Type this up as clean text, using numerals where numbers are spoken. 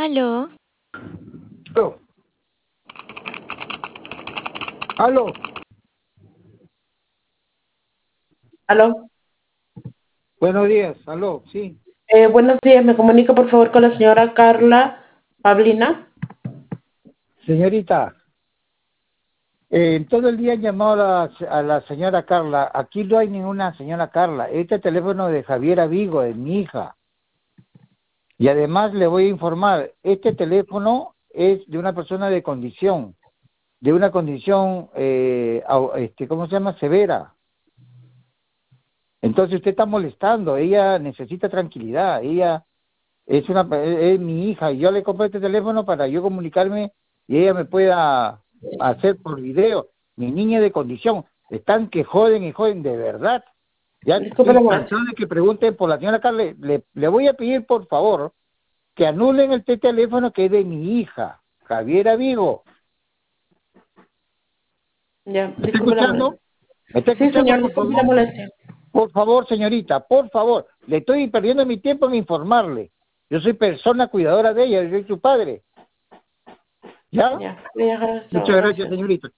Aló, Aló, aló, Aló. buenos días, aló, sí. Buenos días, me comunico por favor con la señora Carla Pablina. Señorita, todo el día han llamado a la señora Carla. Aquí no hay ninguna señora Carla. Este teléfono de Javiera Vigo, de mi hija. Y además le voy a informar, este teléfono es de una persona de una condición, ¿cómo se llama? Severa. Entonces usted está molestando, ella necesita tranquilidad, ella es mi hija y yo le compré este teléfono para yo comunicarme y ella me pueda hacer por video. Mi niña de condición, están que joden y joden de verdad. Ya Disculpe estoy un momento. cansado de que pregunten por la señora Carla. Le voy a pedir por favor que anulen este teléfono que es de mi hija, Javiera Vigo. Ya, ¿Me está disculpe la escuchando? molestia. ¿Me está Sí, escuchando, señor, por disculpe la favor? molestia. Por favor, señorita, por favor. Le estoy perdiendo mi tiempo en informarle. Yo soy persona cuidadora de ella, yo soy su padre. ¿Ya? Ya, voy a dejar esto, Muchas gracias, gracias. señorita.